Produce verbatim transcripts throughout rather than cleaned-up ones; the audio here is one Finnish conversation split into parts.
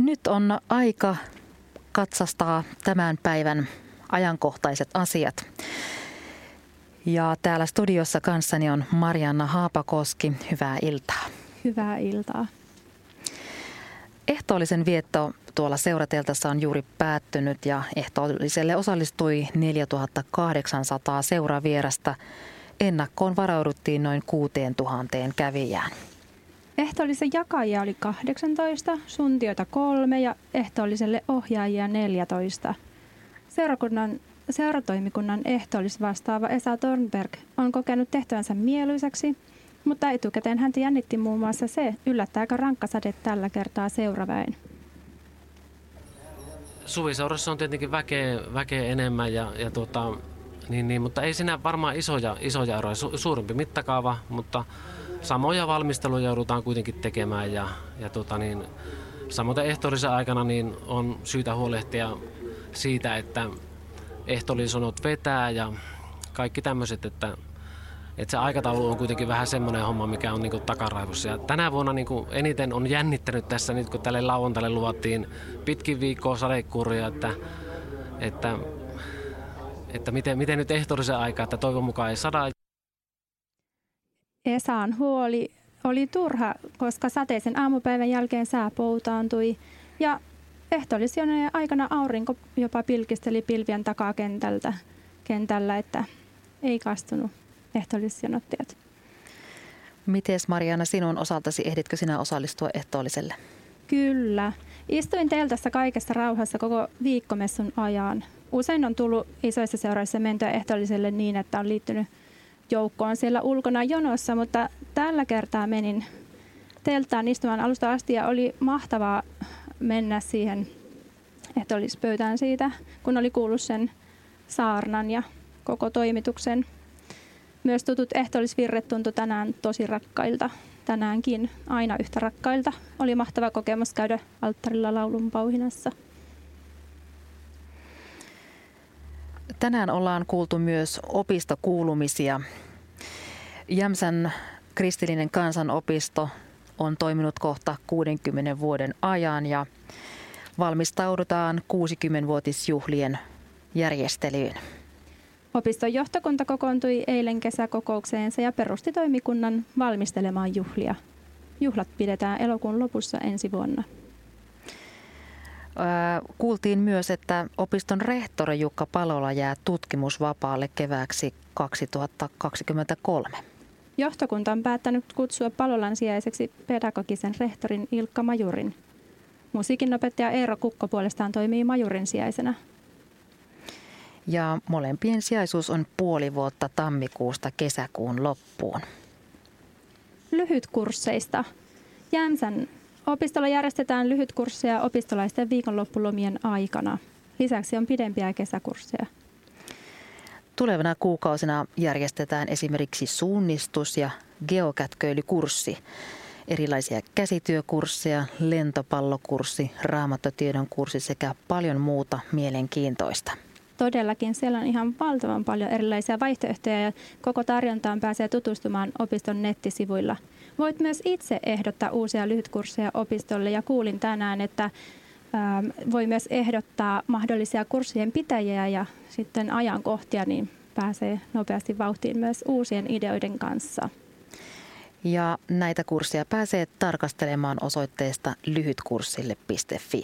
Nyt on aika katsastaa tämän päivän ajankohtaiset asiat. Ja täällä studiossa kanssani on Marianna Haapakoski. Hyvää iltaa. Hyvää iltaa. Ehtoollisen vietto tuolla seurateltassa on juuri päättynyt ja ehtoolliselle osallistui neljätuhattakahdeksansataa seuravierasta. Ennakkoon varauduttiin noin kuusituhatta kävijään. Ehtoollisen jakajia oli kahdeksantoista, suntioita kolme ja ehtoolliselle ohjaajia neljätoista. Seurakunnan, seuratoimikunnan ehtoollisvastaava Esa Thornberg on kokenut tehtävänsä mieluisaksi, mutta etukäteen häntä jännitti muun muassa se, yllättääkö rankka sade tällä kertaa seuraväen. Suviseurassa on tietenkin väkeä, väkeä enemmän, ja, ja tuota, niin, niin, mutta ei siinä varmaan isoja, isoja eroja. Su, suurempi mittakaava, mutta samoja valmisteluja joudutaan kuitenkin tekemään. Ja, ja tuota, niin, samoin ehtoollisen aikana niin on syytä huolehtia siitä, että ehtoollisonot vetää ja kaikki tämmöiset, että Että se aikataulu on kuitenkin vähän semmoinen homma, mikä on niinku takaraivossa. Ja tänä vuonna niinku eniten on jännittänyt tässä, nyt kun tälle lauantaille luvattiin pitkin viikkoa sadekuuria, että, että, että miten, miten nyt ehtoollisen aikaa, että toivon mukaan ei sada. Esan huoli oli turha, koska sateisen aamupäivän jälkeen sää poutaantui ja ehtoollisjonojen aikana aurinko jopa pilkisteli pilvien takaa kentältä, kentällä, että ei kastunut ehtoollisjonottajat. Mites Marianna sinun osaltasi, ehditkö sinä osallistua ehtoolliselle? Kyllä. Istuin teltassa kaikessa rauhassa koko viikkomessun ajan. Usein on tullut isoissa seuroissa mentyä ehtoolliselle niin, että on liittynyt joukkoon siellä ulkona jonossa, mutta tällä kertaa menin telttaan istumaan alusta asti ja oli mahtavaa mennä siihen ehtoollispöytään siitä, kun oli kuullut sen saarnan ja koko toimituksen. Myös tutut ehtoollisvirret tuntui tänään tosi rakkailta. Tänäänkin aina yhtä rakkailta. Oli mahtava kokemus käydä alttarilla laulun pauhinassa. Tänään ollaan kuultu myös opistokuulumisia. Jämsän kristillinen kansanopisto on toiminut kohta kuudenkymmenen vuoden ajan ja valmistaudutaan kuusikymmenvuotisjuhlien järjestelyyn. Opiston johtokunta kokoontui eilen kesäkokoukseensa ja perusti toimikunnan valmistelemaan juhlia. Juhlat pidetään elokuun lopussa ensi vuonna. Kuultiin myös, että opiston rehtori Jukka Palola jää tutkimusvapaalle kevääksi kaksituhattakaksikymmentäkolme. Johtokunta on päättänyt kutsua Palolan sijaiseksi pedagogisen rehtorin Ilkka Majurin. Musiikinopettaja Eero Kukko puolestaan toimii Majurin sijaisena. Ja molempien sijaisuus on puoli vuotta tammikuusta kesäkuun loppuun. Lyhytkursseista. Jämsän opistolla järjestetään lyhytkursseja opistolaisten viikonloppulomien aikana. Lisäksi on pidempiä kesäkursseja. Tulevana kuukausina järjestetään esimerkiksi suunnistus- ja geokätköilykurssi, erilaisia käsityökursseja, lentopallokurssi, raamattotiedon kurssi sekä paljon muuta mielenkiintoista. Todellakin, siellä on ihan valtavan paljon erilaisia vaihtoehtoja ja koko tarjontaan pääsee tutustumaan opiston nettisivuilla. Voit myös itse ehdottaa uusia lyhytkursseja opistolle ja kuulin tänään, että ähm, voi myös ehdottaa mahdollisia kurssien pitäjiä ja sitten ajankohtia, niin pääsee nopeasti vauhtiin myös uusien ideoiden kanssa. Ja näitä kursseja pääsee tarkastelemaan osoitteesta lyhytkurssille piste fi.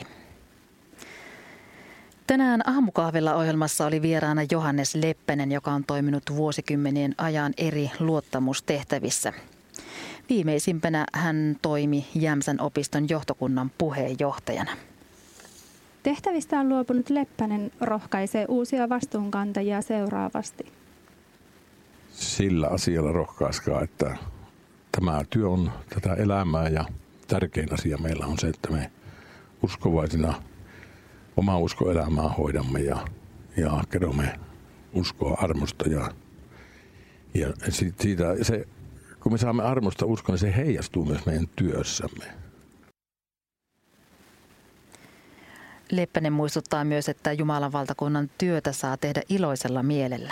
Tänään aamukahvilla ohjelmassa oli vieraana Johannes Leppänen, joka on toiminut vuosikymmenien ajan eri luottamustehtävissä. Viimeisimpänä hän toimi Jämsän opiston johtokunnan puheenjohtajana. Tehtävistä on luopunut Leppänen rohkaisee uusia vastuunkantajia seuraavasti. Sillä asialla rohkaiskaa, että tämä työ on tätä elämää ja tärkein asia meillä on se, että me uskovaisina omaa uskoelämää hoidamme ja, ja kerromme uskoa armosta. Ja, ja siitä, se, kun me saamme armosta uskoa, niin se heijastuu myös meidän työssämme. Leppänen muistuttaa myös, että Jumalan valtakunnan työtä saa tehdä iloisella mielellä.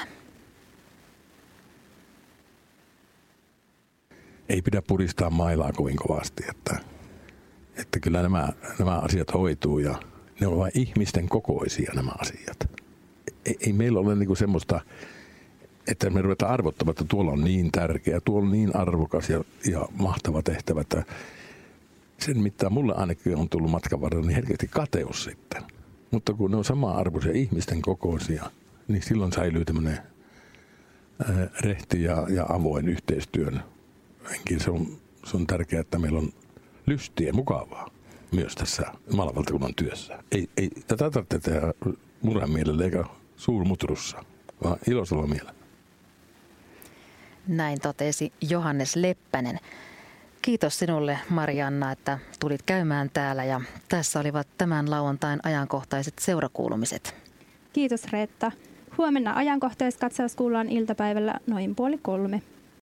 Ei pidä puristaa mailaa kovin kovasti, että että kyllä nämä, nämä asiat hoituu ja ne on vain ihmisten kokoisia nämä asiat. Ei, ei meillä ole niinku semmoista, että me ruvetaan arvottamaan, että tuolla on niin tärkeä, tuolla on niin arvokas ja, ja mahtava tehtävä, että sen mittaan mulle ainakin on tullut matkan varrella niin herkästi kateus sitten. Mutta kun ne on sama-arvoisia ihmisten kokoisia, niin silloin säilyy tämmöinen rehti ja, ja avoin yhteistyön henki. Se on, se on tärkeää, että meillä on lystiä ja mukavaa myös tässä Jumalanvaltakunnan työssä. Ei, ei tätä tarvitse tehdä murhan mielellä eikä suurmutrussa, vaan iloisella mielellä. Näin totesi Johannes Leppänen. Kiitos sinulle, Marianna, että tulit käymään täällä ja tässä olivat tämän lauantain ajankohtaiset seurakuulumiset. Kiitos Reetta. Huomenna ajankohtaiskatsaus kuullaan iltapäivällä noin puoli kolme.